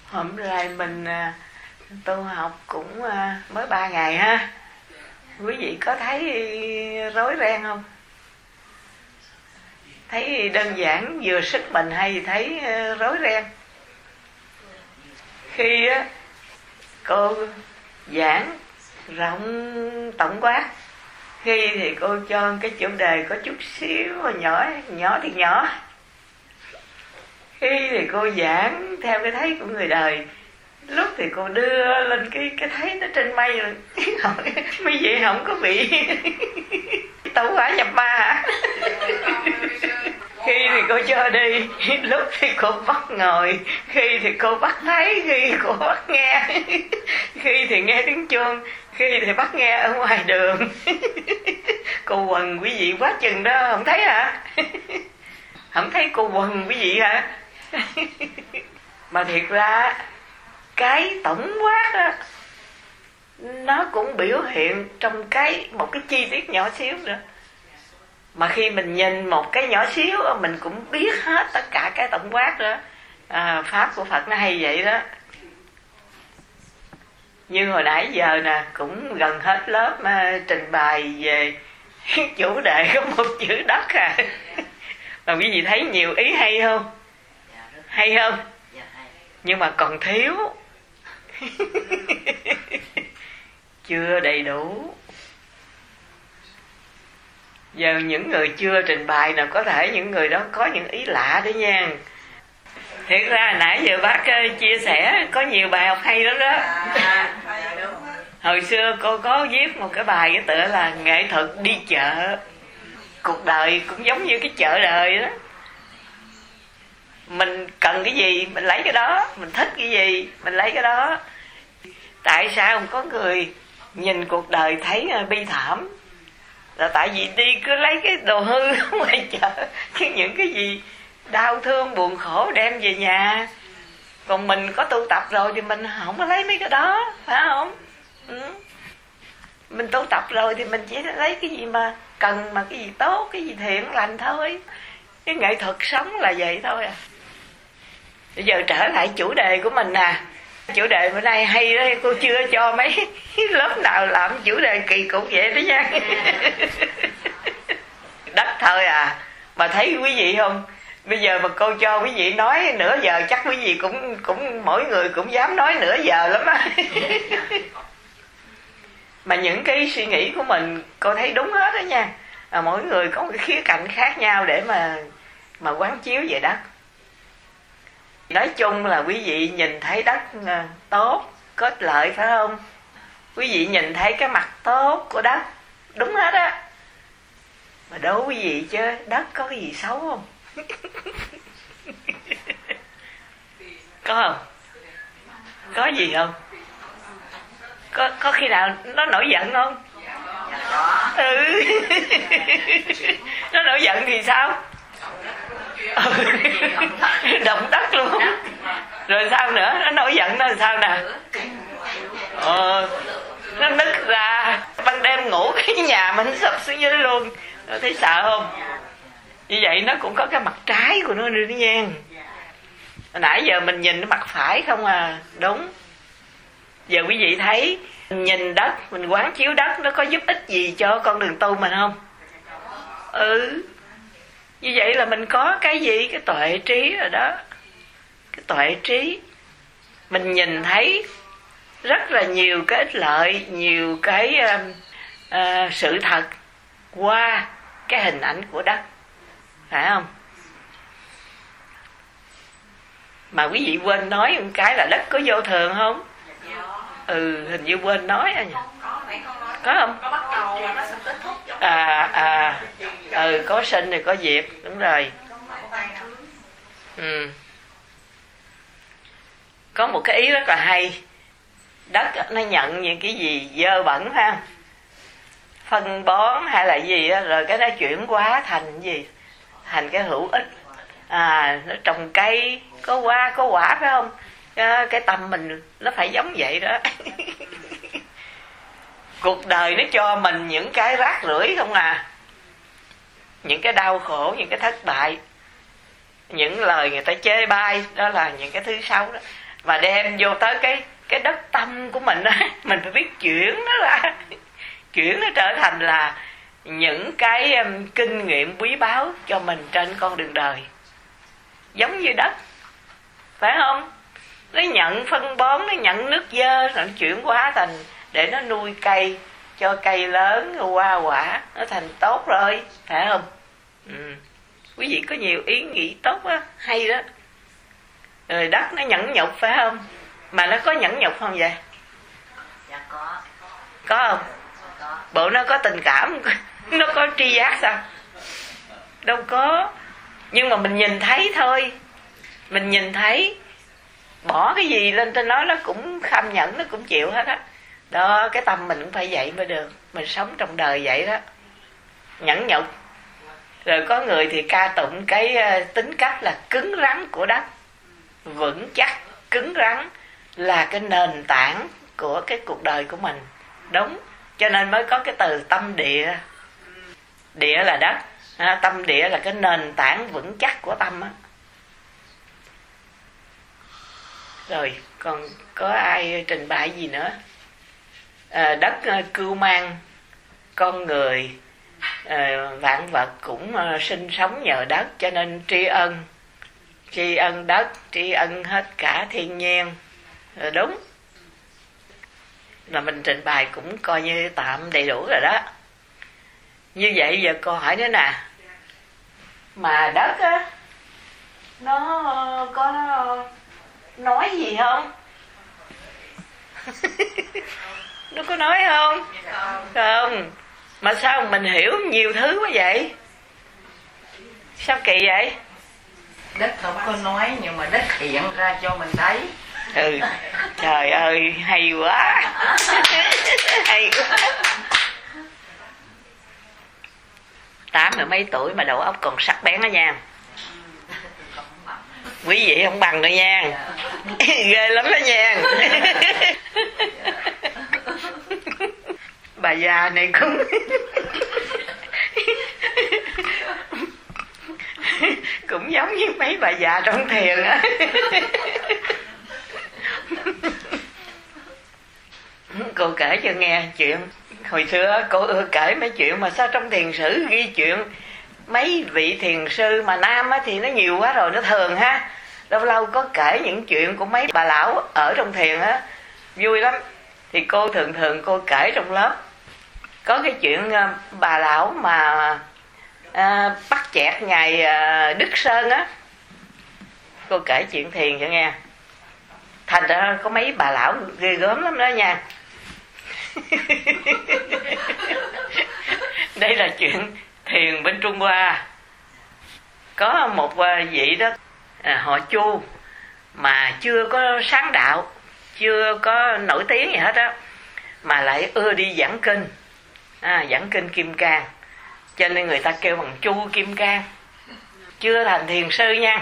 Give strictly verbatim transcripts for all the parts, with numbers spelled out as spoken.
Hôm nay mình tu học cũng mới ba ngày ha. Quý vị có thấy rối ren không? Thấy đơn giản vừa sức mình hay thấy rối ren? Khi cô giảng rộng tổng quát, khi thì cô cho cái chủ đề có chút xíu nhỏ, nhỏ thì nhỏ. Khi thì cô giảng theo cái thấy của người đời, lúc thì cô đưa lên cái cái thấy nó trên mây rồi. Mấy vị không có bị tẩu hỏa nhập ma hả? Khi thì cô cho đi, lúc thì cô bắt ngồi, khi thì cô bắt thấy, khi cô bắt nghe, khi thì nghe tiếng chuông, khi thì bắt nghe ở ngoài đường. Cô quần quý vị quá chừng đó, không thấy hả? Không thấy cô quần quý vị hả? Mà thiệt ra cái tổng quát đó, nó cũng biểu hiện trong cái một cái chi tiết nhỏ xíu nữa. Mà khi mình nhìn một cái nhỏ xíu, mình cũng biết hết tất cả cái tổng quát đó. À, pháp của Phật nó hay vậy đó. Như hồi nãy giờ nè, cũng gần hết lớp mà trình bày về chủ đề có một chữ đất à. Mà quý vị thấy nhiều ý hay không? Hay không? Nhưng mà còn thiếu. Chưa đầy đủ. Giờ những người chưa trình bày nào, có thể những người đó có những ý lạ đấy nha. Thiệt ra nãy giờ bác chia sẻ có nhiều bài học hay lắm đó. Hồi xưa cô có viết một cái bài cái tựa là nghệ thuật đi chợ. Cuộc đời cũng giống như cái chợ đời đó. Mình cần cái gì mình lấy cái đó, mình thích cái gì mình lấy cái đó. Tại sao không có người nhìn cuộc đời thấy bi thảm? Là tại vì đi cứ lấy cái đồ hư ngoài chợ, chứ những cái gì đau thương buồn khổ đem về nhà. Còn mình có tu tập rồi thì mình không có lấy mấy cái đó, phải không? Ừ. Mình tu tập rồi thì mình chỉ lấy cái gì mà cần, mà cái gì tốt, cái gì thiện lành thôi. Cái nghệ thuật sống là vậy thôi à. Bây giờ trở lại chủ đề của mình nè. Chủ đề bữa nay hay đó, cô chưa cho mấy lớp nào làm chủ đề kỳ cục vậy đó nha. Đất thôi à. Mà thấy quý vị không? Bây giờ mà cô cho quý vị nói nửa giờ, chắc quý vị cũng cũng mỗi người cũng dám nói nửa giờ lắm á. Mà những cái suy nghĩ của mình cô thấy đúng hết đó nha. À, mỗi người có một cái khía cạnh khác nhau để mà mà quán chiếu về đất. Nói chung là quý vị nhìn thấy đất tốt, có ích lợi, phải không? Quý vị nhìn thấy cái mặt tốt của đất, đúng hết á. Mà đố quý vị chứ, đất có cái gì xấu không? Có không? Có gì không? Có, có khi nào nó nổi giận không? Ừ. Nó nổi giận thì sao? Ừ. Động đất luôn. Rồi sao nữa? Nó nổi giận nó làm sao nè? Ờ, nó nứt ra. Ban đêm ngủ cái nhà mình sụp xuống dưới luôn. Nó thấy sợ không? Như vậy nó cũng có cái mặt trái của nó nữa đó nha. Hồi nãy giờ mình nhìn nó mặt phải không à? Đúng. Giờ quý vị thấy nhìn đất, mình quán chiếu đất, nó có giúp ích gì cho con đường tu mình không? Ừ. Như vậy là mình có cái gì? Cái tuệ trí rồi đó. Cái tuệ trí. Mình nhìn thấy rất là nhiều cái ích lợi, nhiều cái uh, uh, sự thật qua cái hình ảnh của đất. Phải không? Mà quý vị quên nói một cái là đất có vô thường không? Ừ, hình như quên nói à nhỉ? Có không? Có bắt đầu là nó sẽ kết thúc. À, à, ừ, có sinh thì có diệt, đúng rồi. Ừ. Có một cái ý rất là hay. Đất nó nhận những cái gì dơ bẩn ha, phân bón hay là gì đó, rồi cái nó chuyển hóa thành gì? Thành cái hữu ích. À, nó trồng cây, có hoa, có quả, phải không? Cái tâm mình nó phải giống vậy đó. Cuộc đời nó cho mình những cái rác rưởi không à. Những cái đau khổ, những cái thất bại, những lời người ta chê bai, đó là những cái thứ xấu đó. mà đem vô tới cái cái đất tâm của mình á, mình phải biết chuyển nó ra, chuyển nó trở thành là những cái um, kinh nghiệm quý báu cho mình trên con đường đời. Giống như đất, phải không? Nó nhận phân bón, nó nhận nước dơ, nó chuyển hóa thành để nó nuôi cây, cho cây lớn, hoa quả, nó thành tốt rồi, phải không? Ừ. Quý vị có nhiều ý nghĩ tốt á, hay đó. Rồi đất nó nhẫn nhục, phải không? Mà nó có nhẫn nhục không vậy? Dạ có. Có không? Có. Bộ nó có tình cảm, nó có tri giác sao? Đâu có. Nhưng mà mình nhìn thấy thôi. Mình nhìn thấy, bỏ cái gì lên trên nó, nó cũng kham nhẫn, nó cũng chịu hết á. Đó, cái tâm mình cũng phải vậy mới được. Mình sống trong đời vậy đó, nhẫn nhục. Rồi có người thì ca tụng cái tính cách là cứng rắn của đất, vững chắc, cứng rắn là cái nền tảng của cái cuộc đời của mình. Đúng, cho nên mới có cái từ tâm địa. Địa là đất, à, tâm địa là cái nền tảng vững chắc của tâm á. Rồi còn có ai trình bày gì nữa? À, đất cưu mang con người, à, vạn vật cũng uh, sinh sống nhờ đất, cho nên tri ân, tri ân đất, tri ân hết cả thiên nhiên. Rồi đúng, là mình trình bày cũng coi như tạm đầy đủ rồi đó. Như vậy giờ câu hỏi nữa nè, mà đất á, nó có nói gì không? Nó có nói không? Không. Mà sao mình hiểu nhiều thứ quá vậy? Sao kỳ vậy? Đất không có nói nhưng mà đất hiện ra cho mình thấy. Ừ. Trời ơi, hay quá. Hay quá. Tám mười mấy tuổi mà đầu óc còn sắc bén đó nha. Quý vị không bằng đâu nha. Ghê lắm đó nha. Bà già này cũng cũng giống như mấy bà già trong thiền á. Cô kể cho nghe chuyện hồi xưa cô ưa kể mấy chuyện mà sao trong thiền sử ghi chuyện mấy vị thiền sư mà nam á thì nó nhiều quá rồi, nó thường ha. Lâu lâu có kể những chuyện của mấy bà lão ở trong thiền á, vui lắm. Thì cô thường thường cô kể trong lớp có cái chuyện bà lão mà à, bắt chẹt ngài à, Đức Sơn á. Cô kể chuyện thiền cho nghe. Thành ra có mấy bà lão ghê gớm lắm đó nha. Đây là chuyện thiền bên Trung Hoa. Có một vị đó, à, họ Chu, mà chưa có sáng đạo, chưa có nổi tiếng gì hết á, mà lại ưa đi giảng kinh, à, giảng kinh Kim Cang, cho nên người ta kêu bằng Chu Kim Cang. Chưa thành thiền sư nha,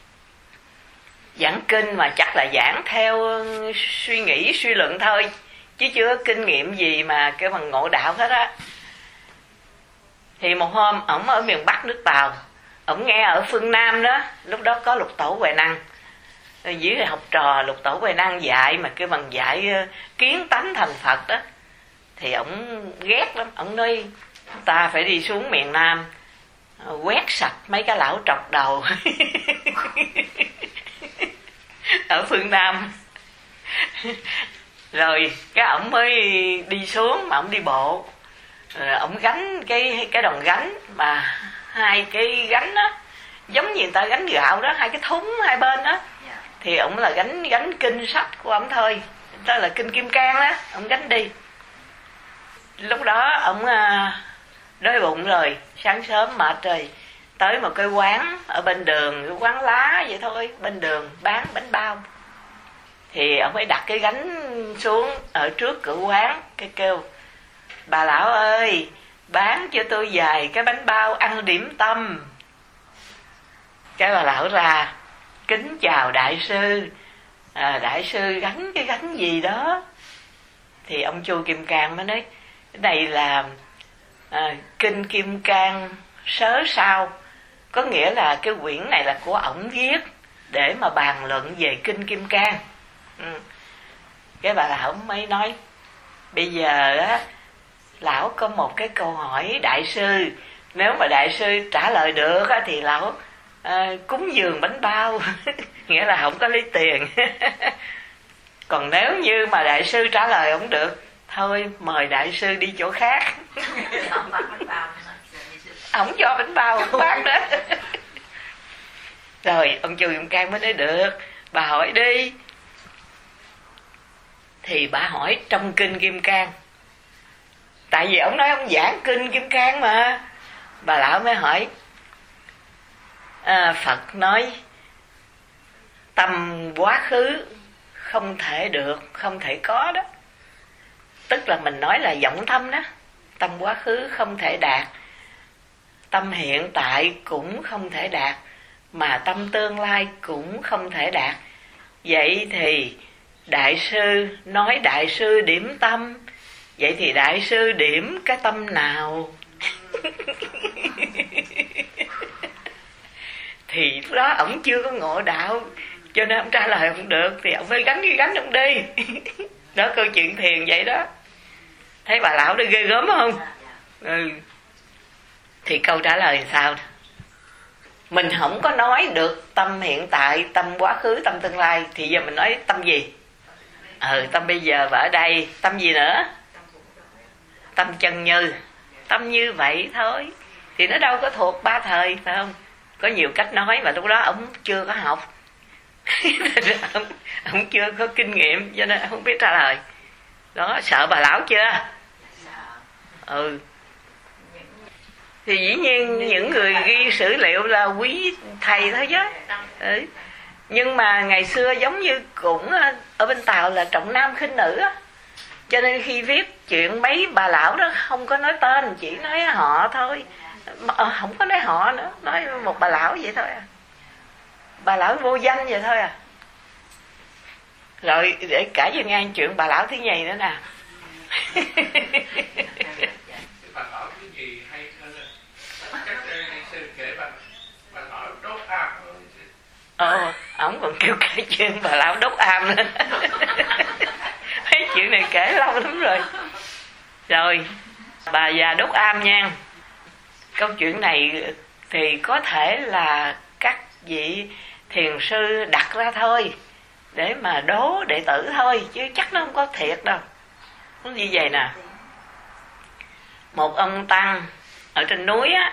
giảng kinh mà chắc là giảng theo suy nghĩ suy luận thôi, chứ chưa có kinh nghiệm gì mà kêu bằng ngộ đạo hết á. Thì một hôm ổng ở miền Bắc nước Tàu, ổng nghe ở phương Nam đó, lúc đó có Lục Tổ Huệ Năng, dưới học trò Lục Tổ Huệ Năng dạy mà kêu bằng dạy kiến tánh thành Phật đó. Thì ổng ghét lắm, ổng nói ta phải đi xuống miền Nam quét sạch mấy cái lão trọc đầu ở phương Nam. Rồi cái ổng mới đi xuống, mà ổng đi bộ, rồi ổng gánh cái cái đòn gánh, mà hai cái gánh đó giống như người ta gánh gạo đó, hai cái thúng hai bên đó, thì ổng là gánh gánh kinh sách của ổng thôi, đó là kinh Kim Cang đó, ổng gánh đi. Lúc đó ổng đói bụng rồi, sáng sớm mệt rồi, tới một cái quán ở bên đường, cái quán lá vậy thôi, bên đường bán bánh bao. Thì ông ấy đặt cái gánh xuống ở trước cửa quán, cái kêu bà lão ơi, bán cho tôi vài cái bánh bao ăn điểm tâm. Cái bà lão ra kính chào đại sư, à, đại sư gánh cái gánh gì đó. Thì ông Chu Kim Cang mới nói cái này là à, kinh Kim Cang sớ sao, có nghĩa là cái quyển này là của ổng viết để mà bàn luận về kinh Kim Cang. Ừ. Cái bà lão mới nói bây giờ á, lão có một cái câu hỏi đại sư, nếu mà đại sư trả lời được á, thì lão à, cúng dường bánh bao nghĩa là không có lấy tiền còn nếu như mà đại sư trả lời không được, thôi mời đại sư đi chỗ khác không cho bánh bao không bán đó rồi ông Chu Dụng Cang mới nói được, bà hỏi đi. Thì bà hỏi trong kinh Kim Cang, tại vì ông nói ông giảng kinh Kim Cang mà. Bà lão mới hỏi à, Phật nói tâm quá khứ không thể được, không thể có đó, tức là mình nói là vọng tâm đó. Tâm quá khứ không thể đạt, tâm hiện tại cũng không thể đạt, mà tâm tương lai cũng không thể đạt. Vậy thì đại sư nói đại sư điểm tâm, vậy thì đại sư điểm cái tâm nào? Thì lúc đó ổng chưa có ngộ đạo, cho nên ông trả lời không được, thì ông phải gánh cái gánh ông đi đó, câu chuyện thiền vậy đó. Thấy bà lão đó ghê gớm không? Ừ. Thì câu trả lời sao? Mình không có nói được tâm hiện tại, tâm quá khứ, tâm tương lai, thì giờ mình nói tâm gì? Ừ, tâm bây giờ và ở đây. Tâm gì nữa? Tâm chân như. Tâm như vậy thôi. Thì nó đâu có thuộc ba thời, phải không? Có nhiều cách nói mà lúc đó ông chưa có học ông, ông chưa có kinh nghiệm, cho nên không biết trả lời. Đó, sợ bà lão chưa? Ừ. Thì dĩ nhiên những người ghi sử liệu là quý thầy thôi chứ. Ừ. Nhưng mà ngày xưa giống như cũng ở bên Tàu là trọng nam khinh nữ á, cho nên khi viết chuyện mấy bà lão đó không có nói tên, chỉ nói họ thôi, không có nói họ nữa, nói một bà lão vậy thôi à, bà lão vô danh vậy thôi à. Rồi để kể cho nghe chuyện bà lão thứ nhì nữa nè. Bà lão thứ nhì hay hơn chắc sư kể bà bà lão đốt am. Ờ, ổng còn kêu kể chuyện bà lão đốt am nữa. Mấy chuyện này kể lâu lắm rồi. Rồi, bà già đốt am nha. Câu chuyện này thì có thể là các vị thiền sư đặt ra thôi, để mà đố đệ tử thôi, chứ chắc nó không có thiệt đâu. Nó như vậy nè. Một ông tăng ở trên núi á,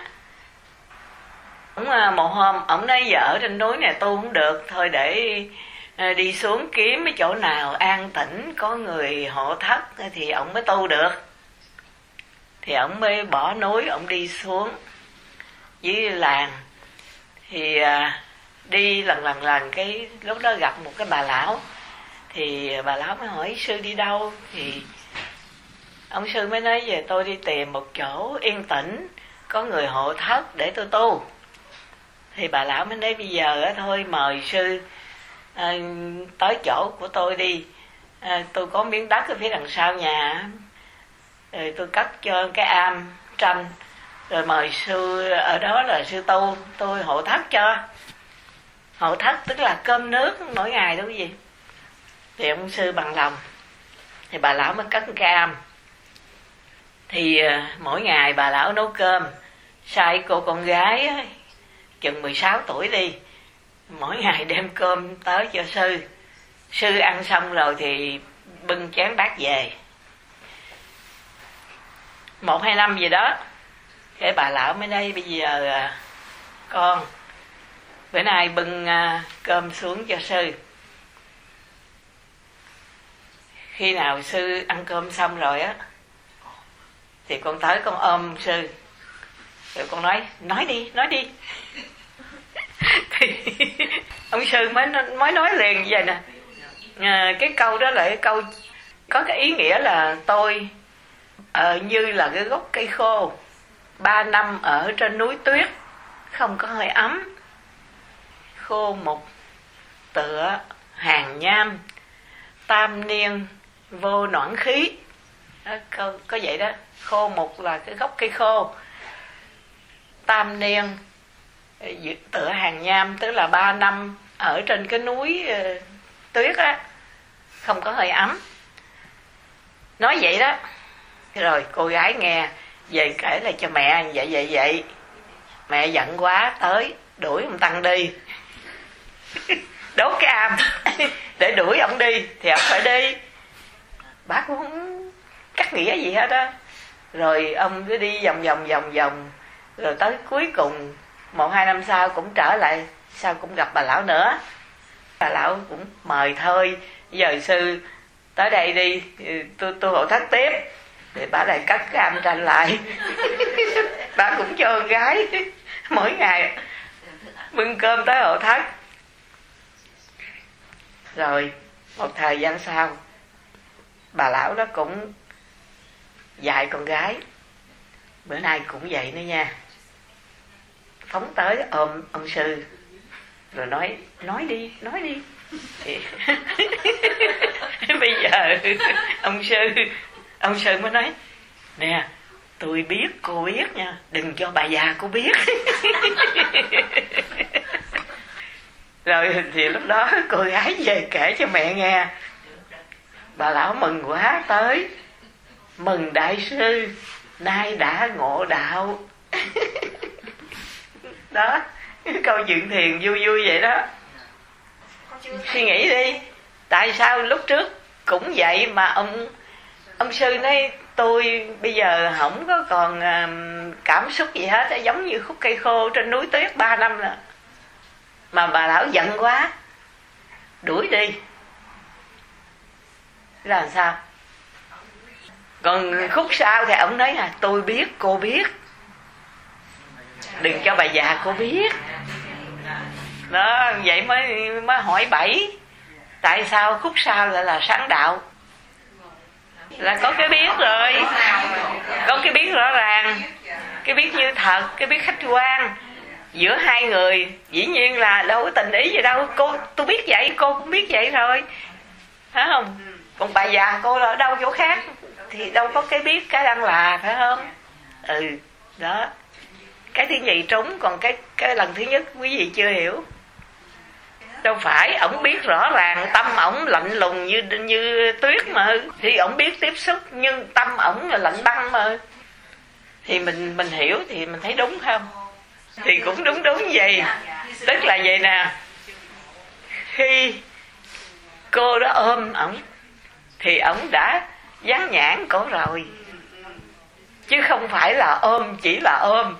ông, một hôm ổng nói giờ ở trên núi này tu không được, thôi để đi xuống kiếm cái chỗ nào an tĩnh có người hộ thất thì ổng mới tu được. Thì ổng mới bỏ núi, ổng đi xuống dưới làng. Thì à, đi lần lần lần cái lúc đó gặp một cái bà lão. Thì bà lão mới hỏi sư đi đâu? Thì ông sư mới nói về tôi đi tìm một chỗ yên tĩnh có người hộ thất để tôi tu. Thì bà lão mới nói bây giờ á, thôi mời sư à, tới chỗ của tôi đi, à, tôi có miếng đất ở phía đằng sau nhà, rồi tôi cất cho cái am tranh, rồi mời sư ở đó là sư tu, tôi hộ thất cho. Hộ thất tức là cơm nước mỗi ngày đó quý vị. Thì ông sư bằng lòng. Thì bà lão mới cất cái am. Thì mỗi ngày bà lão nấu cơm, sai cô con gái á, chừng mười sáu tuổi đi, mỗi ngày đem cơm tới cho sư. Sư ăn xong rồi thì bưng chén bát về. Một hai năm gì đó, cái bà lão mới đây bây giờ con bữa nay bưng cơm xuống cho sư. Khi nào sư ăn cơm xong rồi á, thì con tới con ôm sư, rồi con nói nói đi nói đi. Thì ông sư mới mới nói liền như vậy nè, à, cái câu đó là cái câu có cái ý nghĩa là tôi uh, như là cái gốc cây khô, ba năm ở trên núi tuyết không có hơi ấm, khô một tựa hàng nham, tam niên vô noãn khí. Đó, có, có vậy đó. Khô một là cái gốc cây khô, tam niên tựa hàng nham tức là ba năm ở trên cái núi uh, tuyết á, không có hơi ấm. Nói vậy đó. Rồi cô gái nghe về kể lại cho mẹ vậy vậy vậy. Mẹ giận quá tới đuổi ông Tăng đi. Đốt cái am để đuổi ông đi thì ông phải đi. Bác cũng không cắt nghĩa gì hết á. Rồi ông cứ đi vòng vòng vòng vòng. Rồi tới cuối cùng một hai năm sau cũng trở lại, sau cũng gặp bà lão nữa. Bà lão cũng mời thôi, giờ sư tới đây đi, tôi tôi hộ thất tiếp. Thì bà lại cắt cái âm tranh lại. Bà cũng cho con gái mỗi ngày bưng cơm tới hộ thất. Rồi một thời gian sau, bà lão đó cũng dạy con gái, bữa nay cũng vậy nữa nha, phóng tới ôm ông sư rồi nói nói đi nói đi. Thì bây giờ ông sư ông sư mới nói nè, tôi biết cô biết nha, đừng cho bà già cô biết. Rồi thì lúc đó cô gái về kể cho mẹ nghe. Bà lão mừng quá tới, mừng đại sư nay đã ngộ đạo. Đó, câu chuyện thiền vui vui vậy đó. Suy nghĩ đi, tại sao lúc trước cũng vậy mà ông ông sư nói tôi bây giờ không có còn cảm xúc gì hết, giống như khúc cây khô trên núi tuyết ba năm rồi. Mà bà lão giận quá đuổi đi là làm sao? Còn khúc sau thì ông nói là tôi biết cô biết, đừng cho bà già cô biết. Đó, vậy mới mới hỏi bẫy. Tại sao khúc sau lại là sáng đạo? Là có cái biết rồi, có cái biết rõ ràng, cái biết như thật, cái biết khách quan. Giữa hai người dĩ nhiên là đâu có tình ý gì đâu. Cô tôi biết vậy, cô cũng biết vậy rồi, phải không? Còn bà già cô là ở đâu chỗ khác thì đâu có cái biết cái đang là, phải không? Ừ, đó. Cái thứ nhì trúng, còn cái cái lần thứ nhất quý vị chưa hiểu. Đâu phải, ổng biết rõ ràng, tâm ổng lạnh lùng như như tuyết mà. Thì ổng biết tiếp xúc, nhưng tâm ổng là lạnh băng mà. Thì mình mình hiểu thì mình thấy đúng không? Thì cũng đúng đúng vậy. Tức là vậy nè, khi cô đó ôm ổng thì ổng đã dán nhãn cổ rồi, chứ không phải là ôm chỉ là ôm.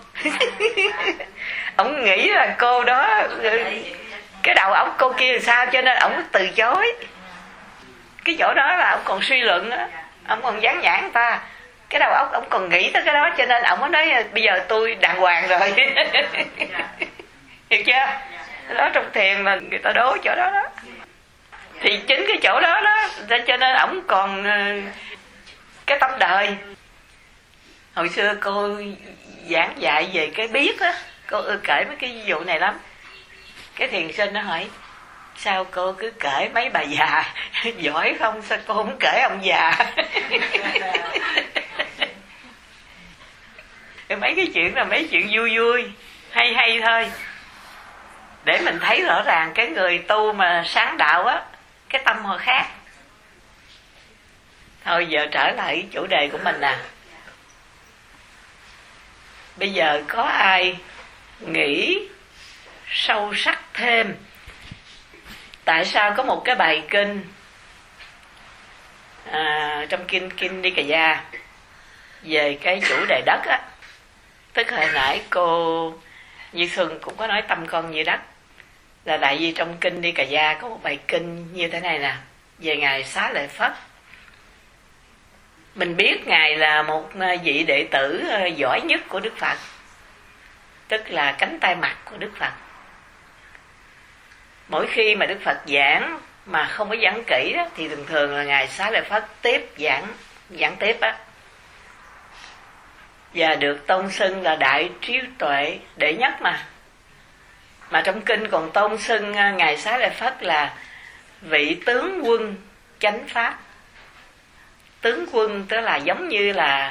Ổng nghĩ là cô đó, cái đầu óc cô kia là sao, cho nên ổng từ chối. Cái chỗ đó là ổng còn suy luận á, ổng còn dán nhãn người ta. Cái đầu óc ổng còn nghĩ tới cái đó, cho nên ổng mới nói bây giờ tôi đàng hoàng rồi. Hiểu chưa? Đó, trong thiền là người ta đố chỗ đó đó. Thì chính cái chỗ đó đó, cho nên ổng còn cái tâm đời. Hồi xưa cô giảng dạy về cái biết á, cô ưa kể mấy cái ví dụ này lắm. Cái thiền sinh nó hỏi sao cô cứ kể mấy bà già giỏi không, sao cô không kể ông già? Mấy cái chuyện là mấy chuyện vui vui hay hay thôi, để mình thấy rõ ràng cái người tu mà sáng đạo á, cái tâm họ khác. Thôi giờ trở lại chủ đề của mình nè. Bây giờ có ai nghĩ sâu sắc thêm tại sao có một cái bài kinh à, trong kinh kinh Đi Cà Gia về cái chủ đề đất á? Tức hồi nãy cô Như Xuân cũng có nói tâm con như đất, là tại vì trong kinh Đi Cà Gia có một bài kinh như thế này nè, về ngài Xá Lợi Phất. Mình biết ngài là một vị đệ tử giỏi nhất của Đức Phật, tức là cánh tay mặt của Đức Phật. Mỗi khi mà Đức Phật giảng mà không có giảng kỹ đó, thì thường thường là ngài Xá Lợi Phất tiếp giảng giảng tiếp á, và được tôn xưng là đại trí tuệ đệ nhất mà. Mà trong kinh còn tôn xưng ngài Xá Lợi Phất là vị tướng quân chánh pháp. Tướng quân tức là giống như là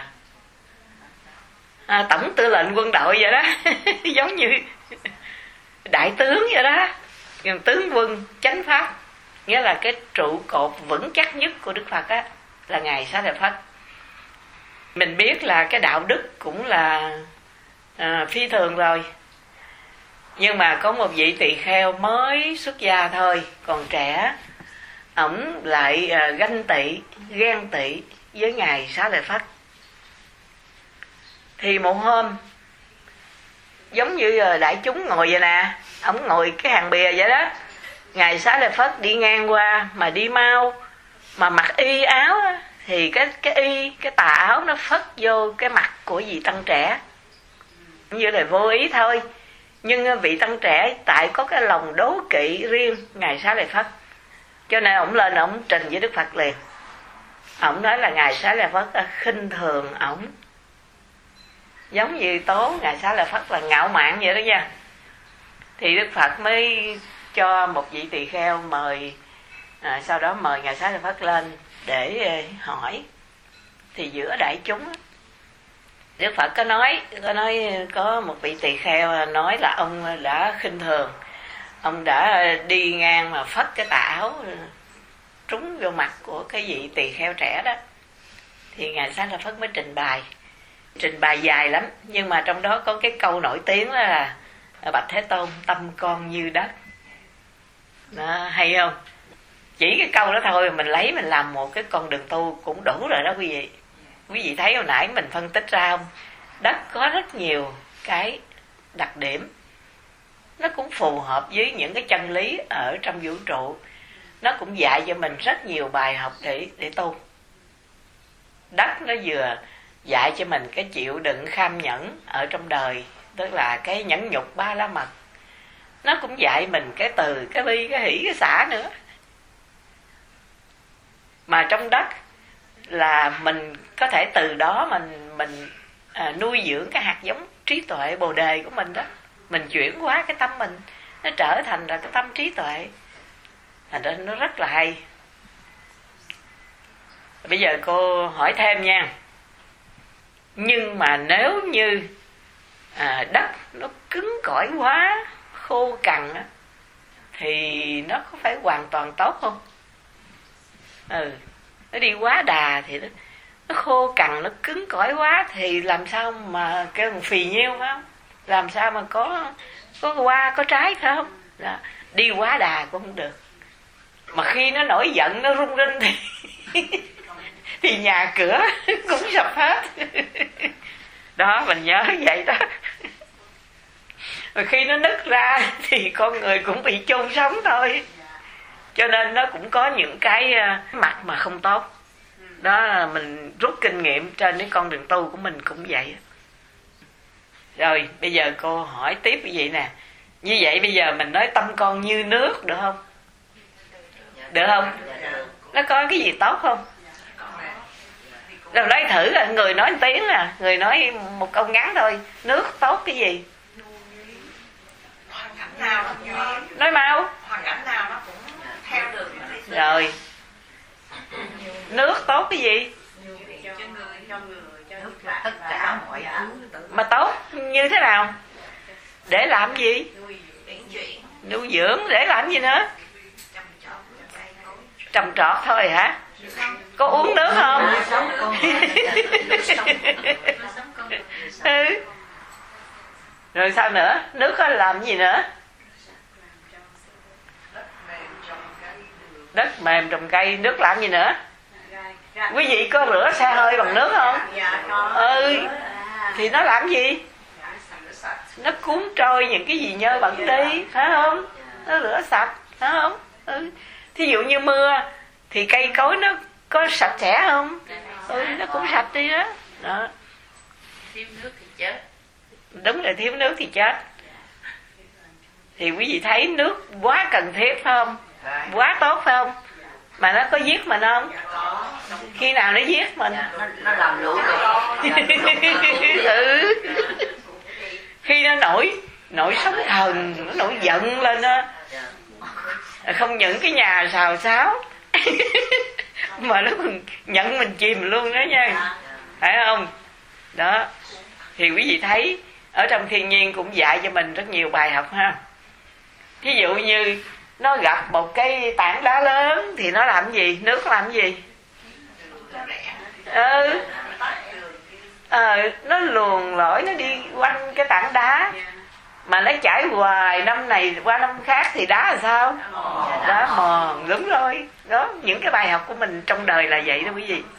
à, tổng tư lệnh quân đội vậy đó. Giống như đại tướng vậy đó. Tướng quân chánh pháp. nghĩa là cái trụ cột vững chắc nhất của Đức Phật á là Ngài Xá Lợi Phất. Mình biết là cái đạo đức cũng là à, phi thường rồi, nhưng mà có một vị tỳ kheo mới xuất gia thôi, còn trẻ, ổng lại à, ganh tị, ghen tị với Ngài Xá Lợi Phất. Thì một hôm, giống như đại chúng ngồi vậy nè, ổng ngồi cái hàng bìa vậy đó, Ngài Xá Lợi Phất đi ngang qua mà đi mau, mà mặc y áo đó, thì cái cái y cái tà áo nó phất vô cái mặt của vị tăng trẻ, như là vô ý thôi. Nhưng vị tăng trẻ tại có cái lòng đố kỵ riêng Ngài Xá Lợi Phất, cho nên ổng lên ổng trình với Đức Phật liền. Ổng nói là Ngài Xá Lợi Phất khinh thường ổng, giống như tố Ngài Xá Lợi Phất là ngạo mạn vậy đó nha. Thì Đức Phật mới cho một vị tỳ kheo mời, à, sau đó mời Ngài Xá Lợi Phất lên để hỏi. Thì giữa đại chúng Đức Phật có nói có nói có một vị tỳ kheo nói là ông đã khinh thường, ông đã đi ngang mà phất cái tà áo trúng vô mặt của cái vị tỳ kheo trẻ đó. Thì Ngài Xá Lợi Phất mới trình bày, trình bày dài lắm, nhưng mà trong đó có cái câu nổi tiếng đó là Bạch Thế Tôn, tâm con như đất. Đó, hay không? Chỉ cái câu đó thôi mình lấy mình làm một cái con đường tu cũng đủ rồi đó quý vị. Quý vị thấy hồi nãy mình phân tích ra không? Đất có rất nhiều cái đặc điểm, nó cũng phù hợp với những cái chân lý ở trong vũ trụ. Nó cũng dạy cho mình rất nhiều bài học để, để tu. Đất nó vừa dạy cho mình cái chịu đựng kham nhẫn ở trong đời, tức là cái nhẫn nhục ba la mật. Nó cũng dạy mình cái từ, cái bi, cái hỷ, cái xả nữa. Mà trong đất là mình có thể từ đó mình mình à, nuôi dưỡng cái hạt giống trí tuệ bồ đề của mình đó. Mình chuyển hóa cái tâm mình, nó trở thành là cái tâm trí tuệ. Thành ra nó rất là hay. Bây giờ cô hỏi thêm nha. Nhưng mà nếu như à, đất nó cứng cỏi quá, khô cằn á, thì nó có phải hoàn toàn tốt không? Ừ, nó đi quá đà thì nó, nó khô cằn, nó cứng cỏi quá thì làm sao mà kêu một phì nhiêu phải không? Làm sao mà có có hoa, có trái phải không? Đó. Đi quá đà cũng không được. Mà khi nó nổi giận, nó rung rinh thì thì nhà cửa cũng sập hết. Đó, mình nhớ vậy đó. Rồi khi nó nứt ra thì con người cũng bị chôn sống thôi. Cho nên nó cũng có những cái mặt mà không tốt. Đó là mình rút kinh nghiệm trên cái con đường tu của mình cũng vậy. Rồi bây giờ cô hỏi tiếp cái gì nè. Như vậy bây giờ mình nói tâm con như nước được không? Được không? Nó có cái gì tốt không? Rồi nói thử là người nói một tiếng à, người nói một câu ngắn thôi. Nước tốt cái gì? Hoàn cảnh nào nó duyên. Nói mau. Hoàn cảnh nào nó cũng theo được. Rồi. Nước tốt cái gì? Nước là tất cả mọi thứ. Mà tốt như thế nào? Để làm gì? Nuôi dưỡng. Để làm gì nữa? Trồng trọt thôi hả? Có uống nước không? Ừ. Rồi sao nữa? Nước có làm gì nữa? Đất mềm trồng cây. Nước làm gì nữa? Quý vị có rửa xe hơi bằng nước không? Ừ. Thì nó làm gì? Nó cuốn trôi những cái gì nhơ bẩn đi, phải không? Nó rửa sạch, phải không? Ừ. Thí dụ như mưa thì cây cối nó có sạch sẽ không? Ừ, nó cũng sạch đi đó. Đó. Thiếu nước thì chết. Đúng là thiếu nước thì chết. Thì quý vị thấy nước quá cần thiết phải không? Quá tốt phải không? Mà nó có giết mình không? Khi nào nó giết mình? Nó, nó làm lũ được. Ừ. Khi nó nổi nổi sóng thần, nó nổi giận lên đó, không những cái nhà xào xáo mà nó còn nhận mình chìm luôn đó nha, phải không? Đó. Thì quý vị thấy ở trong thiên nhiên cũng dạy cho mình rất nhiều bài học ha. Thí dụ như nó gặp một cái tảng đá lớn thì nó làm gì? Nước làm gì? Ừ. Ờ, nó luồn lỏi, nó đi quanh cái tảng đá. Mà nó chảy hoài, năm này qua năm khác thì đá là sao? Đá mòn, đúng rồi. Đó, những cái bài học của mình trong đời là vậy đó quý vị.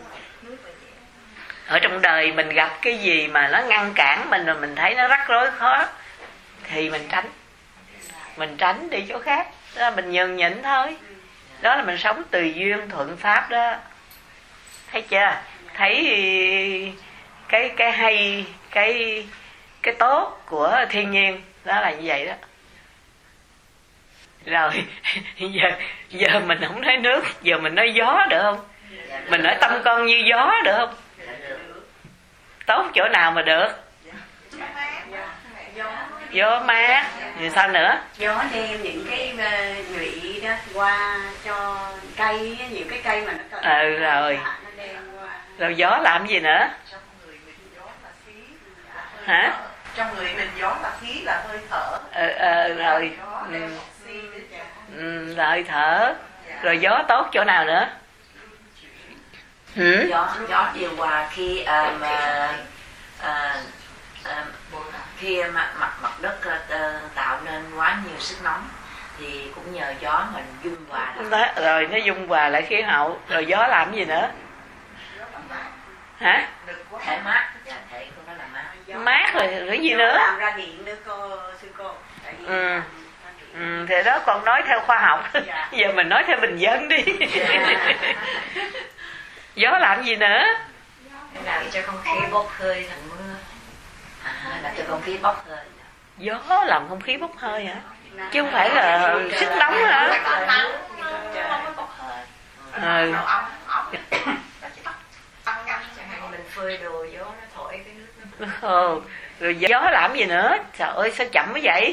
Ở trong đời mình gặp cái gì mà nó ngăn cản mình, mà mình thấy nó rắc rối khó, thì mình tránh. Mình tránh đi chỗ khác. Đó là mình nhường nhịn thôi. Đó là mình sống tùy duyên thuận pháp đó. Thấy chưa? Thấy cái cái hay, cái cái tốt của thiên nhiên. Đó là như vậy đó. Rồi giờ giờ mình không nói nước, giờ mình nói gió được không? Mình nói tâm con như gió được không? Tốt chỗ nào mà được? Gió mát. Rồi sao nữa? Gió đem những cái nhụy đó qua cho cây, những cái cây mà nó cần. Ừ rồi. Rồi gió làm gì nữa? Hả? Trong người mình gió là khí, là hơi thở. Ừ, ừ rồi. Ừ. Ừ, rồi thở. Rồi gió tốt chỗ nào nữa? Ừ? Gió, gió điều hòa khi uh, mà uh, uh, khi mặt mặt mặt đất uh, tạo nên quá nhiều sức nóng thì cũng nhờ gió mình dung hòa đó, rồi nó dung hòa lại khí hậu. Rồi gió làm gì nữa? Hả? Thể mát, thể của nó là mát. Mát rồi, rồi gì nữa? Làm ra điện nữa cô, sư cô. Ừ. Ừ, thì đó còn nói theo khoa học. Giờ mình nói theo bình dân đi. Gió làm gì nữa? Làm cho không khí bốc hơi thành mưa. À, làm cho không khí bốc hơi. Gió làm không khí bốc hơi hả? Chứ không phải là sức nóng hả? Ừ. Mình phơi đồ gió nó thổi cái nước nó. Ừ. Rồi gió làm gì nữa? Trời ơi sao chậm quá vậy?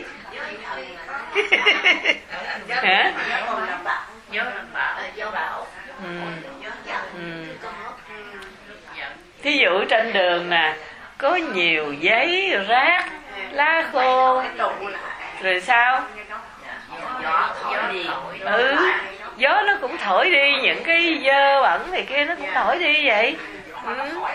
Hả? Gió bão, gió bão. Ừ. Ừ. Thí dụ trên đường nè, có nhiều giấy, rác, lá khô, rồi sao? Gió thổi đi. Ừ, gió nó cũng thổi đi những cái dơ bẩn này kia, nó cũng thổi đi vậy. Ừ.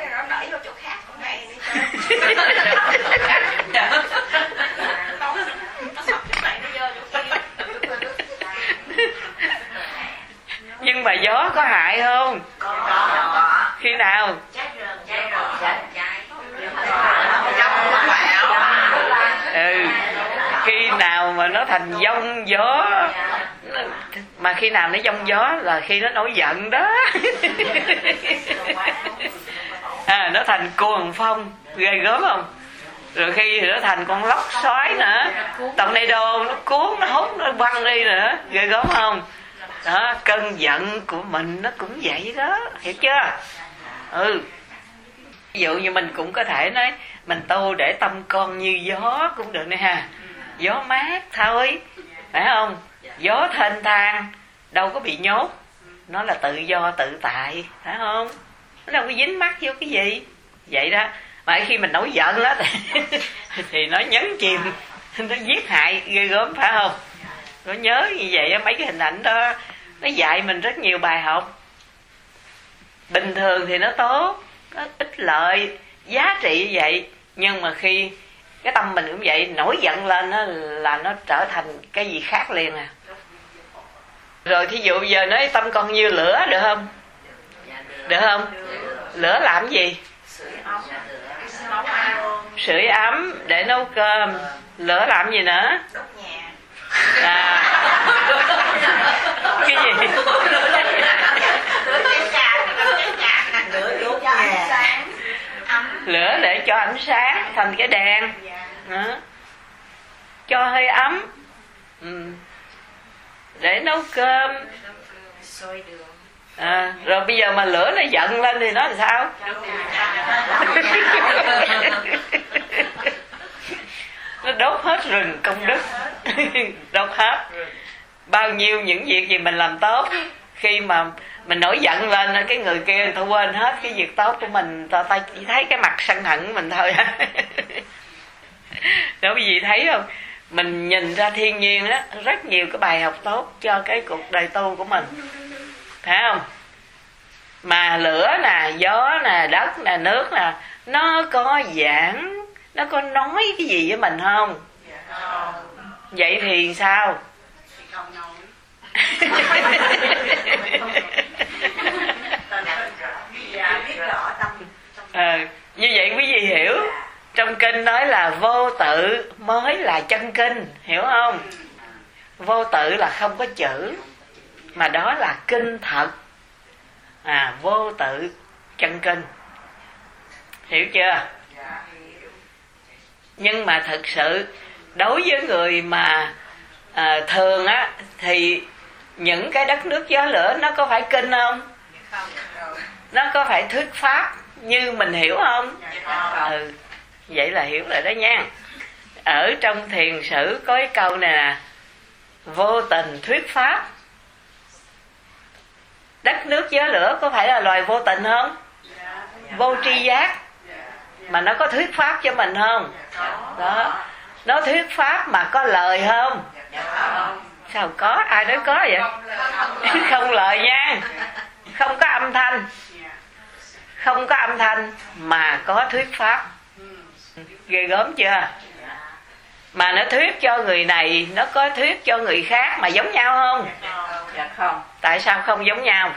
Nhưng mà gió có hại không? Khi nào? Ừ, khi nào mà nó thành giông gió, mà khi nào nó giông gió là khi nó nổi giận đó. À, nó thành cuồng phong, ghê gớm không? Rồi khi thì nó thành con lốc xoáy nữa, tornado nó cuốn, nó hút, nó văng đi nữa, ghê gớm không? Đó, cơn giận của mình nó cũng vậy đó, hiểu chưa? Ừ. Ví dụ như mình cũng có thể nói mình tu để tâm con như gió cũng được nè ha. Gió mát thôi, phải không? Gió thênh thang, đâu có bị nhốt. Nó là tự do tự tại, phải không? Nó đâu có dính mắc vô cái gì. Vậy đó. Mà khi mình nổi giận đó thì, thì nó nhấn chìm, nó giết hại ghê gớm, phải không? Nó nhớ như vậy, mấy cái hình ảnh đó nó dạy mình rất nhiều bài học. Bình thường thì nó tốt, nó ích lợi, giá trị như vậy. Nhưng mà khi cái tâm mình cũng vậy, nổi giận lên đó, là nó trở thành cái gì khác liền à. Rồi thí dụ giờ nói tâm con như lửa được không? Được không? Lửa làm gì? Sưởi ấm để nấu cơm. Lửa làm gì nữa? À. Cái gì? Lửa để cho ánh sáng thành cái đèn. Đó. Cho hơi ấm. Ừ. Để nấu cơm. À, rồi bây giờ mà lửa nó giận lên thì nó làm sao? Nó đốt hết rừng công đức. Đốt hết. Bao nhiêu những việc gì mình làm tốt, khi mà mình nổi giận lên, cái người kia người ta quên hết cái việc tốt của mình, ta, ta chỉ thấy cái mặt sân hận của mình thôi. Đó quý vị thấy không? mình nhìn ra thiên nhiên á, rất nhiều cái bài học tốt cho cái cuộc đời tu của mình, phải không? Mà lửa nè, gió nè, đất nè, nước nè, nó có giảng, nó có nói cái gì với mình không? Vậy thì sao? Không nói. Dạ, biết rõ tâm. À, như vậy quý vị hiểu, trong kinh nói là vô tự mới là chân kinh, hiểu không? Vô tự là không có chữ, mà đó là kinh thật. À, vô tự chân kinh, hiểu chưa? Nhưng mà thực sự đối với người mà à, thường á, thì những cái đất nước gió lửa nó có phải kinh không? Nó có phải thuyết pháp như mình hiểu không? Ừ, vậy là hiểu rồi đó nha. Ở trong thiền sử có cái câu này nè: vô tình thuyết pháp. Đất nước gió lửa có phải là loài vô tình không? Vô tri giác. Mà nó có thuyết pháp cho mình không? Đó. Nó thuyết pháp mà có lời không? Sao có? Ai nói có vậy? Không lời nha. Không có âm thanh. Không có âm thanh mà có thuyết pháp. Ghê gớm chưa? Mà nó thuyết cho người này, nó có thuyết cho người khác mà giống nhau không? Dạ không. Tại sao không giống nhau?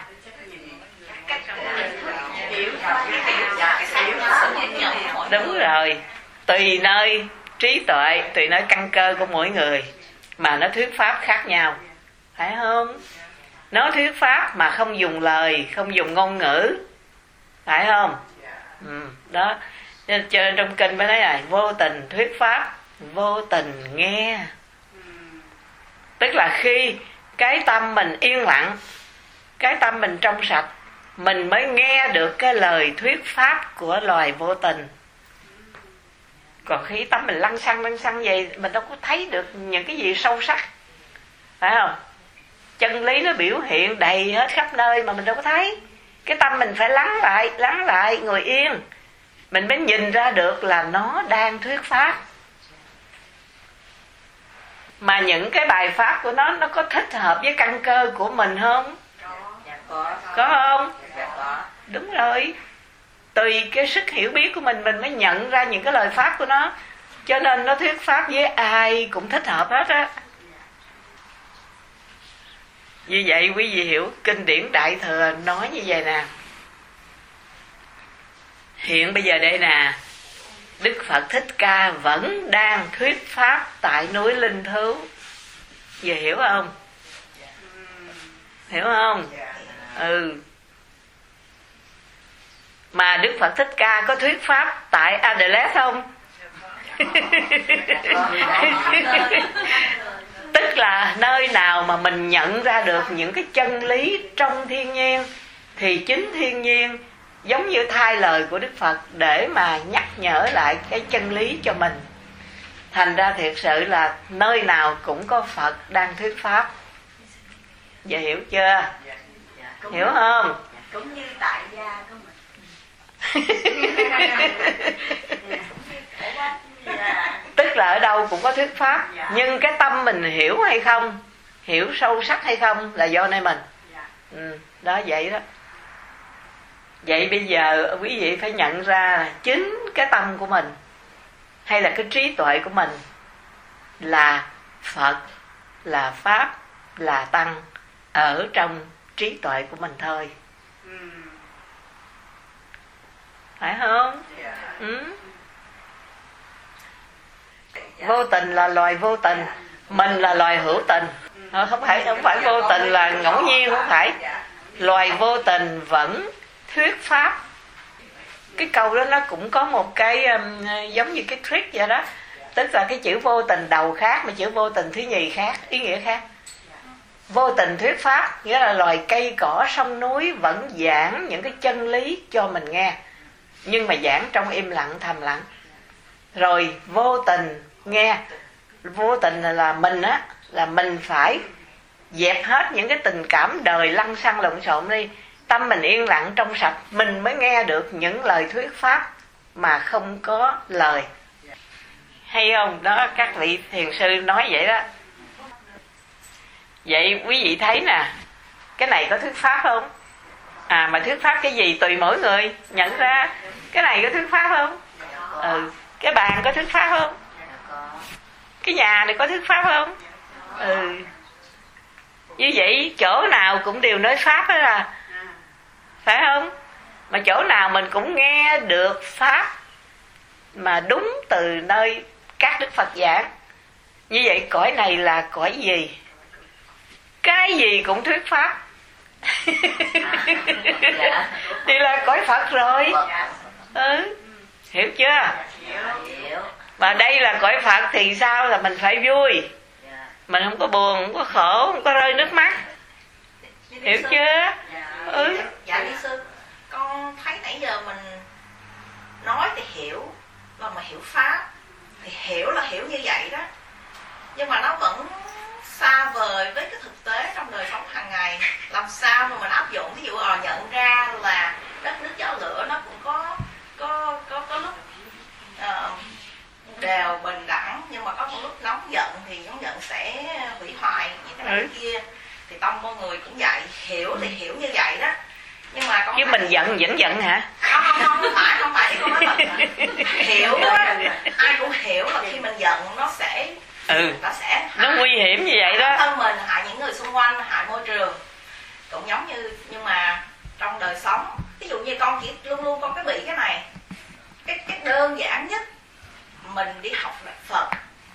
Đúng rồi, tùy nơi trí tuệ, tùy nơi căn cơ của mỗi người mà nó thuyết pháp khác nhau, phải không? Nó thuyết pháp mà không dùng lời, không dùng ngôn ngữ, phải không? Ừ, đó. Nên cho nên trong kinh mới nói là vô tình thuyết pháp, vô tình nghe. Tức là khi cái tâm mình yên lặng, cái tâm mình trong sạch, mình mới nghe được cái lời thuyết pháp của loài vô tình. Còn khi tâm mình lăng xăng lăng xăng vậy, mình đâu có thấy được những cái gì sâu sắc, phải không? Chân lý nó biểu hiện đầy hết khắp nơi mà mình đâu có thấy. Cái tâm mình phải lắng lại, lắng lại, ngồi yên, mình mới nhìn ra được là nó đang thuyết pháp. Mà những cái bài pháp của nó, nó có thích hợp với căn cơ của mình không? Dạ có. Có không? Dạ có. Đúng rồi. Tùy cái sức hiểu biết của mình, mình mới nhận ra những cái lời pháp của nó. Cho nên nó thuyết pháp với ai cũng thích hợp hết á. Như vậy quý vị hiểu, kinh điển Đại Thừa nói như vậy nè. Hiện bây giờ đây nè, Đức Phật Thích Ca vẫn đang thuyết pháp tại núi Linh Thứu. Giờ hiểu không? Hiểu không? Ừ. Mà Đức Phật Thích Ca có thuyết pháp tại Adelaide không? Tức là nơi nào mà mình nhận ra được những cái chân lý trong thiên nhiên, thì chính thiên nhiên giống như thay lời của Đức Phật để mà nhắc nhở lại cái chân lý cho mình. Thành ra thiệt sự là nơi nào cũng có Phật đang thuyết pháp. Giờ hiểu chưa? Hiểu không? Cũng như tại gia của mình. Tức là ở đâu cũng có thuyết pháp, nhưng cái tâm mình hiểu hay không, hiểu sâu sắc hay không là do nơi mình. Ừ, đó vậy đó. Vậy bây giờ quý vị phải nhận ra là chính cái tâm của mình hay là cái trí tuệ của mình là Phật, là Pháp, là Tăng ở trong trí tuệ của mình thôi. Phải không? Ừ. Vô tình là loài vô tình, mình là loài hữu tình. Không phải không phải vô tình là ngẫu nhiên, không phải. Loài vô tình vẫn thuyết pháp. Cái câu đó nó cũng có một cái um, giống như cái trick vậy đó. Tức là cái chữ vô tình đầu khác, mà chữ vô tình thứ nhì khác, ý nghĩa khác. Vô tình thuyết pháp nghĩa là loài cây cỏ sông núi vẫn giảng những cái chân lý cho mình nghe, nhưng mà giảng trong im lặng thầm lặng. Rồi vô tình nghe, vô tình là mình á, là mình phải dẹp hết những cái tình cảm đời lăng xăng lộn xộn đi, tâm mình yên lặng trong sạch, mình mới nghe được những lời thuyết pháp mà không có lời. Hay không? Đó, các vị thiền sư nói vậy đó. Vậy quý vị thấy nè, cái này có thuyết pháp không? À, mà thuyết pháp cái gì tùy mỗi người nhận ra. Cái này có thuyết pháp không? Ừ. Cái bàn có thuyết pháp không? Cái nhà này có thuyết pháp không? Ừ. Như vậy chỗ nào cũng đều nói pháp hết à, phải không? Mà chỗ nào mình cũng nghe được pháp mà đúng từ nơi các đức Phật giảng. Như vậy cõi này là cõi gì? Cái gì cũng thuyết pháp. Dạ. Thì là cõi Phật rồi. Ừ. Hiểu chưa? Hiểu. Mà đây là cõi Phật thì sao? Là mình phải vui, mình không có buồn, không có khổ, không có rơi nước mắt. Hiểu chưa? Ừ. Dạ đi sư, con thấy nãy giờ mình nói thì hiểu, mà mà hiểu pháp thì hiểu là hiểu như vậy đó, nhưng mà nó vẫn xa vời với cái thực tế trong đời sống hàng ngày. Làm sao mà mình áp dụng, ví dụ ờ, nhận ra là đất nước gió lửa nó cũng có có có có lúc uh, đều bình đẳng, nhưng mà có một lúc nóng giận thì nóng giận sẽ hủy hoại những cái này ừ. kia. Thì tâm con người cũng vậy, hiểu thì hiểu như vậy đó, nhưng mà con chứ mình giận vẫn giận hả? Không không không, không phải không phải con nói thật. Hiểu á, ai cũng hiểu là khi mình giận nó sẽ ừ nó sẽ nó nguy hiểm như vậy đó, thân mình, hại những người xung quanh, hại môi trường. Cũng giống như, nhưng mà trong đời sống, ví dụ như con chỉ luôn luôn con cái bị cái này, cái cái đơn giản nhất mình đi học đạo Phật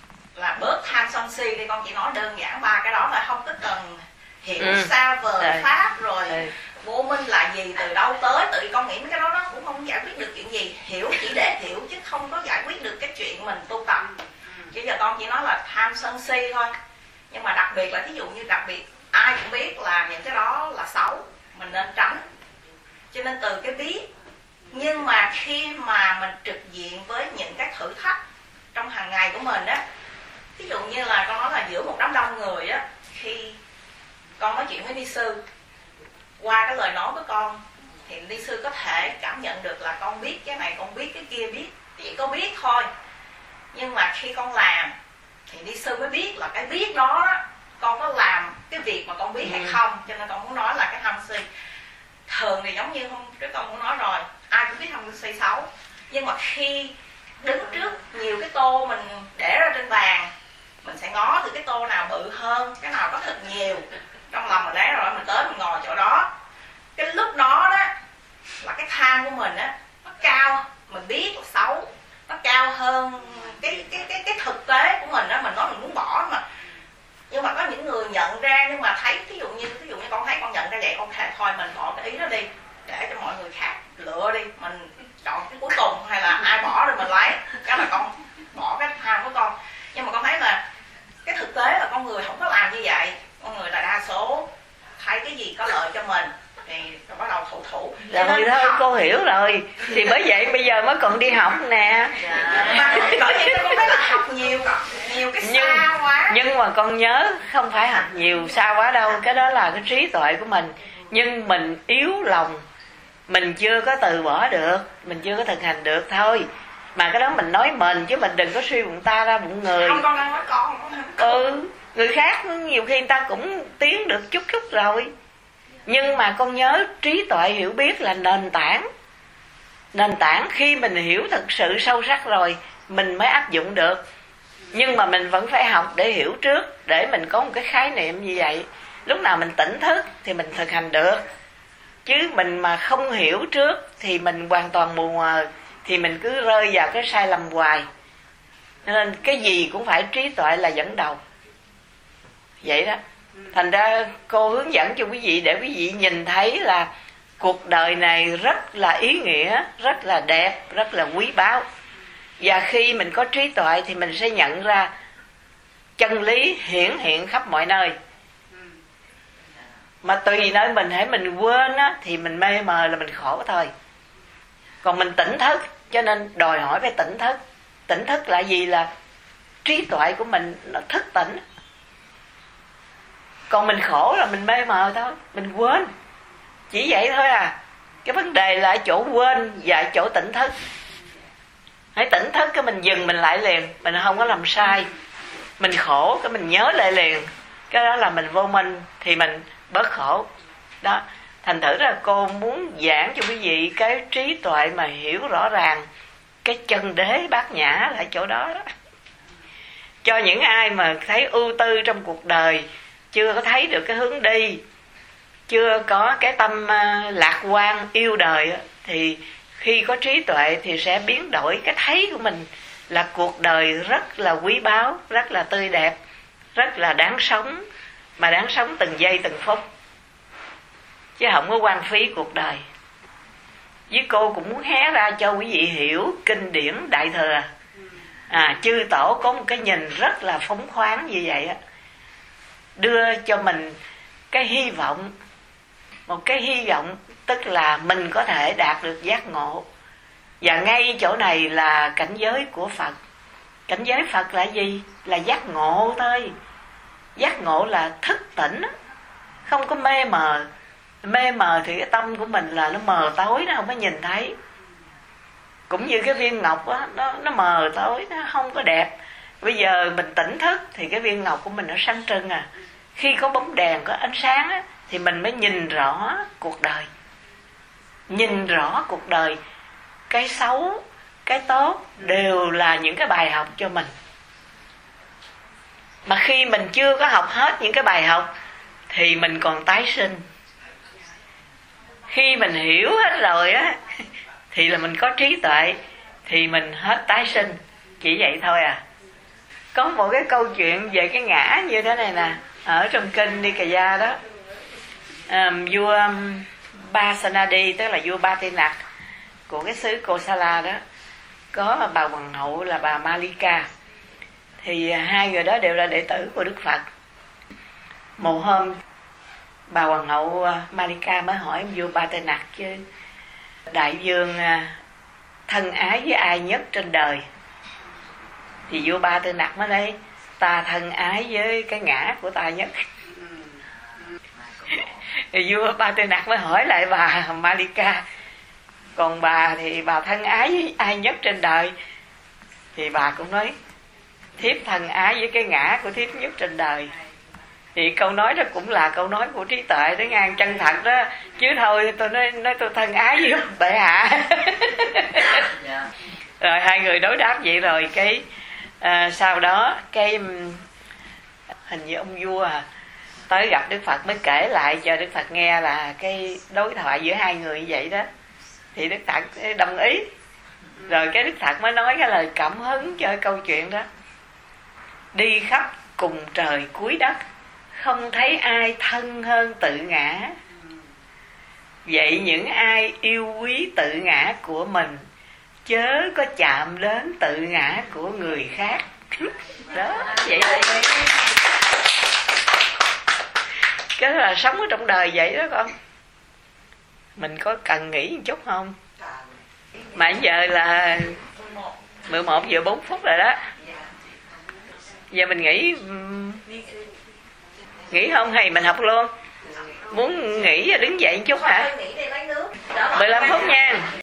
là bớt tham sân si đi, con chỉ nói đơn giản ba cái đó là không có cần hiểu ừ. xa vời Rồi. pháp rồi ừ. vô minh là gì, từ đâu tới, tự vì con nghĩ mấy cái đó nó cũng không giải quyết được chuyện gì. Hiểu chỉ để hiểu chứ không có giải quyết được cái chuyện mình tu tập. Chứ giờ con chỉ nói là tham sân si thôi. Nhưng mà đặc biệt là ví dụ như đặc biệt ai cũng biết là những cái đó là xấu, mình nên tránh. Cho nên từ cái biết, nhưng mà khi mà mình trực diện với những cái thử thách trong hàng ngày của mình á, ví dụ như là con nói là giữa một đám đông người á, khi con nói chuyện với ni sư, qua cái lời nói của con thì ni sư có thể cảm nhận được là con biết cái này, con biết cái kia, biết chỉ có biết thôi. Nhưng mà khi con làm thì ni sư mới biết là cái biết đó, đó con có làm cái việc mà con biết hay không. Cho nên con muốn nói là cái tham si thường thì giống như hôm trước con muốn nói rồi, ai cũng biết tham si xấu, nhưng mà khi đứng trước nhiều cái tô mình để ra trên bàn, mình sẽ ngó từ cái tô nào bự hơn, cái nào có thật nhiều, trong lòng mình lấy rồi mình tới mình ngồi chỗ đó. Cái lúc đó đó là cái tham của mình á nó cao, mình biết là xấu, nó cao hơn cái cái cái cái thực tế của mình á. Mình nói mình muốn bỏ mà, nhưng mà có những người nhận ra, nhưng mà thấy ví dụ như ví dụ như con thấy con nhận ra vậy, con thề thôi mình bỏ cái ý đó đi, để cho mọi người khác lựa đi, mình chọn cái cuối cùng, hay là ai bỏ rồi mình lấy. Cái là con bỏ cái tham của con. Nhưng mà con thấy là cái thực tế là con người không có làm như vậy. Con người là đa số thấy cái gì có lợi cho mình thì rồi bắt đầu thủ thủ. Rồi thôi cô hiểu rồi, thì bởi vậy bây giờ mới còn đi học nè. Mà bởi vậy con thấy là học nhiều nhiều cái nhưng, xa quá. Nhưng mà con nhớ không phải học nhiều xa quá đâu, cái đó là cái trí tuệ của mình. Nhưng mình yếu lòng, mình chưa có từ bỏ được, mình chưa có thực hành được thôi. Mà cái đó mình nói mình, chứ mình đừng có suy bụng ta ra bụng người. Không, con đang nói con. Ừ, người khác nhiều khi người ta cũng tiến được chút chút rồi. Nhưng mà con nhớ trí tuệ hiểu biết là nền tảng. Nền tảng khi mình hiểu thực sự sâu sắc rồi mình mới áp dụng được. Nhưng mà mình vẫn phải học để hiểu trước, để mình có một cái khái niệm như vậy. Lúc nào mình tỉnh thức thì mình thực hành được. Chứ mình mà không hiểu trước thì mình hoàn toàn mù mờ, thì mình cứ rơi vào cái sai lầm hoài. Nên cái gì cũng phải trí tuệ là dẫn đầu. Vậy đó. Thành ra cô hướng dẫn cho quý vị để quý vị nhìn thấy là cuộc đời này rất là ý nghĩa, rất là đẹp, rất là quý báu. Và khi mình có trí tuệ thì mình sẽ nhận ra chân lý hiển hiện khắp mọi nơi. Mà tùy nơi mình, hãy mình quên á, thì mình mê mờ là mình khổ thôi. Còn mình tỉnh thức, cho nên đòi hỏi phải tỉnh thức. Tỉnh thức là gì? Là trí tuệ của mình nó thức tỉnh. Còn mình khổ là mình mê mờ thôi, mình quên. Chỉ vậy thôi à. Cái vấn đề là ở chỗ quên và ở chỗ tỉnh thức. Hãy tỉnh thức cái mình dừng mình lại liền, mình không có làm sai. Mình khổ cái mình nhớ lại liền, cái đó là mình vô minh, thì mình bớt khổ. Đó, thành thử là cô muốn giảng cho quý vị cái trí tuệ mà hiểu rõ ràng cái chân đế bát nhã là chỗ đó đó. Cho những ai mà thấy ưu tư trong cuộc đời, chưa có thấy được cái hướng đi, chưa có cái tâm lạc quan yêu đời, thì khi có trí tuệ thì sẽ biến đổi cái thấy của mình là cuộc đời rất là quý báu, rất là tươi đẹp, rất là đáng sống, mà đáng sống từng giây từng phút, chứ không có hoang phí cuộc đời. Với cô cũng muốn hé ra cho quý vị hiểu kinh điển Đại Thừa. À, chư tổ có một cái nhìn rất là phóng khoáng như vậy á, đưa cho mình cái hy vọng, một cái hy vọng tức là mình có thể đạt được giác ngộ. Và ngay chỗ này là cảnh giới của Phật. Cảnh giới Phật là gì? Là giác ngộ thôi. Giác ngộ là thức tỉnh, không có mê mờ. Mê mờ thì cái tâm của mình là nó mờ tối, nó không có nhìn thấy. Cũng như cái viên ngọc á, nó, nó mờ tối, nó không có đẹp. Bây giờ mình tỉnh thức thì cái viên ngọc của mình nó sáng trưng à. Khi có bóng đèn, có ánh sáng á, thì mình mới nhìn rõ cuộc đời. Nhìn rõ cuộc đời, cái xấu, cái tốt đều là những cái bài học cho mình. Mà khi mình chưa có học hết những cái bài học thì mình còn tái sinh. Khi mình hiểu hết rồi á thì là mình có trí tuệ, thì mình hết tái sinh. Chỉ vậy thôi à. Có một cái câu chuyện về cái ngã như thế này nè, ở trong kinh Nikaya đó. À, vua Basanadi, tức là vua Ba Tê Nặc của cái xứ Kosala đó, có bà hoàng hậu là bà Malika. Thì hai người đó đều là đệ tử của Đức Phật. Một hôm bà hoàng hậu Malika mới hỏi vua Ba Tê Nặc chứ đại vương thân ái với ai nhất trên đời? Thì vua Ba Tê Nặc mới nói ta thân ái với cái ngã của ta nhất. Thì vua Ba Tê Nặc mới hỏi lại bà Malika, còn bà thì bà thân ái với ai nhất trên đời? Thì bà cũng nói thiếp thân ái với cái ngã của thiếp nhất trên đời. Thì câu nói đó cũng là câu nói của trí tuệ đó ngang, chân thật đó. Chứ thôi tôi nói, nói tôi thân ái với bệ hạ. Rồi hai người đối đáp vậy rồi cái à, sau đó cái hình như ông vua à, tới gặp Đức Phật mới kể lại cho Đức Phật nghe là cái đối thoại giữa hai người như vậy đó. Thì Đức Phật đồng ý. Rồi cái Đức Phật mới nói cái lời cảm hứng cho cái câu chuyện đó. Đi khắp cùng trời cuối đất, không thấy ai thân hơn tự ngã. Vậy những ai yêu quý tự ngã của mình, chớ có chạm đến tự ngã của người khác. Đó, vậy thôi. Cái đó là sống ở trong đời vậy đó con. Mình có cần nghĩ một chút không? Mà giờ là mười một giờ bốn phút rồi đó. Giờ mình nghỉ nghỉ không hay mình học luôn? Muốn nghỉ đứng dậy một chút hả? mười lăm phút nha.